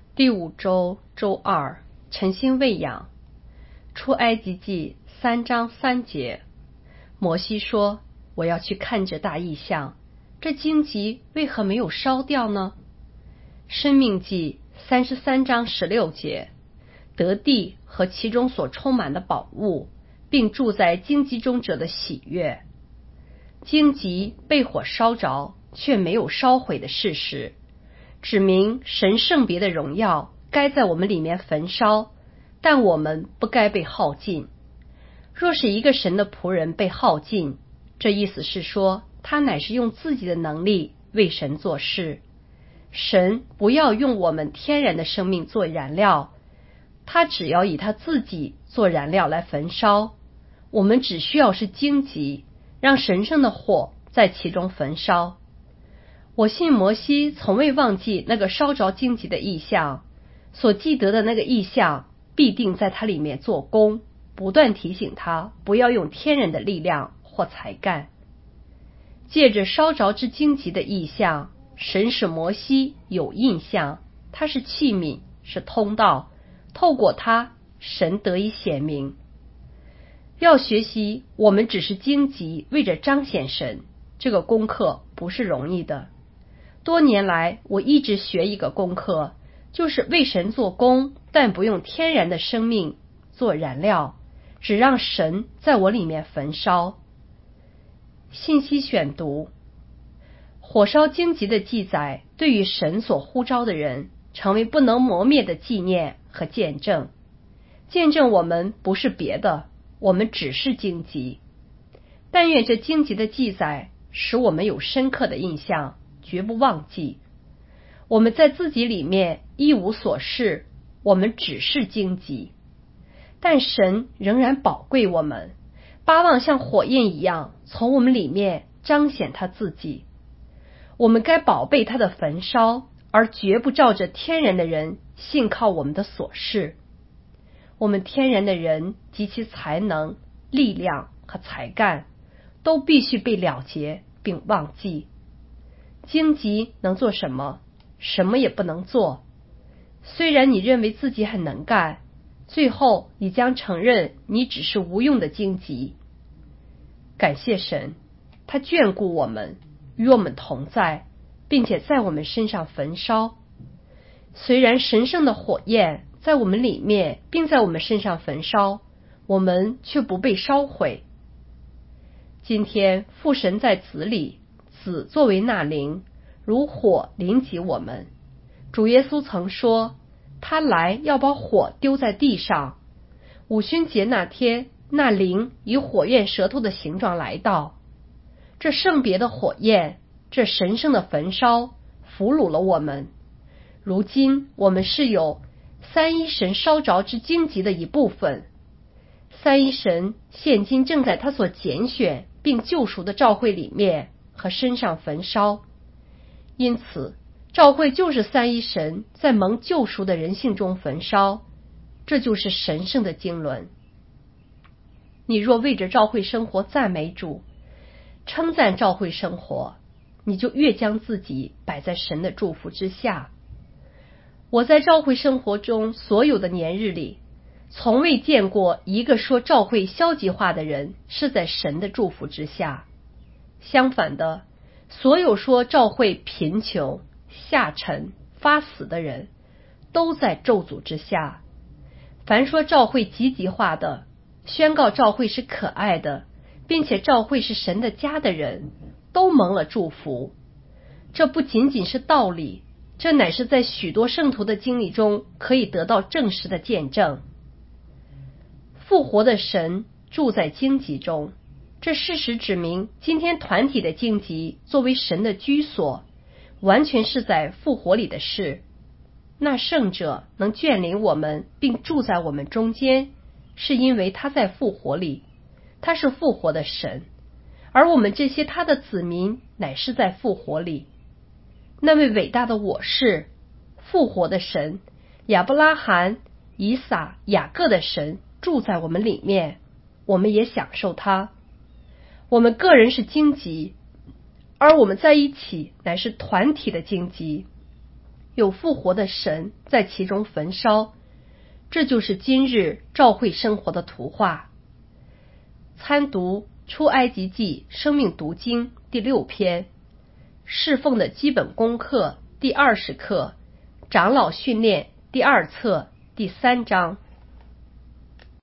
第5周周2，晨星喂养。出埃及记3章3节，摩西说：我要去看这大异象，这荆棘为何没有烧掉呢？申命记33章16节，得地和其中所充满的宝物，并住在荆棘中者的喜悦。荆棘被火烧着却没有烧毁的事实，指明神圣别的荣耀该在我们里面焚烧，但我们不该被耗尽。若是一个神的仆人被耗尽，这意思是说他乃是用自己的能力为神做事。神不要用我们天然的生命做燃料，他只要以他自己做燃料来焚烧。我们只需要是荆棘，让神圣的火在其中焚烧。我信摩西从未忘记那个烧着荆棘的异象，所记得的那个异象必定在他里面做工，不断提醒他不要用天然的力量或才干。借着烧着之荆棘的异象，神使摩西有印象，他是器皿，是通道，透过他，神得以显明。要学习我们只是荆棘，为着彰显神，这个功课不是容易的。多年来我一直学一个功课，就是为神做工，但不用天然的生命做燃料，只让神在我里面焚烧。信息选读：火烧荆棘的记载对于神所呼召的人成为不能磨灭的纪念和见证。见证我们不是别的，我们只是荆棘。但愿这荆棘的记载使我们有深刻的印象，绝不忘记。我们在自己里面一无所事，我们只是荆棘。但神仍然宝贵我们，巴望像火焰一样从我们里面彰显他自己。我们该宝贝他的焚烧，而绝不照着天然的人信靠我们的所事。我们天然的人及其才能、力量和才干都必须被了结并忘记。荆棘能做什么？什么也不能做。虽然你认为自己很能干，最后你将承认你只是无用的荆棘。感谢神，他眷顾我们，与我们同在，并且在我们身上焚烧。虽然神圣的火焰在我们里面，并在我们身上焚烧，我们却不被烧毁。今天父神在子里，子作为那灵，如火临及我们。主耶稣曾说，他来要把火丢在地上。五旬节那天，那灵以火焰舌头的形状来到。这圣别的火焰，这神圣的焚烧，俘虏了我们。如今我们是有三一神烧着之荆棘的一部分。三一神现今正在他所拣选并救赎的召会里面和身上焚烧。因此召会就是三一神在蒙救赎的人性中焚烧，这就是神圣的经纶。你若为着召会生活赞美主，称赞召会生活，你就越将自己摆在神的祝福之下。我在召会生活中所有的年日里，从未见过一个说召会消极话的人是在神的祝福之下。相反的，所有说召会贫穷、下沉、发死的人，都在咒诅之下。凡说召会积极化的，宣告召会是可爱的，并且召会是神的家的人，都蒙了祝福。这不仅仅是道理，这乃是在许多圣徒的经历中可以得到证实的见证。复活的神住在荆棘中，这事实指明今天团体的荆棘作为神的居所，完全是在复活里的事。那圣者能眷临我们并住在我们中间，是因为他在复活里，他是复活的神，而我们这些他的子民乃是在复活里。那位伟大的我是复活的神，亚伯拉罕、以撒、雅各的神住在我们里面，我们也享受他。我们个人是荆棘，而我们在一起乃是团体的荆棘。 有复活的神在其中焚烧，这就是今日教会生活的图画。参读出埃及记生命读经第6篇，侍奉的基本功课第20课，长老训练第2册第3章。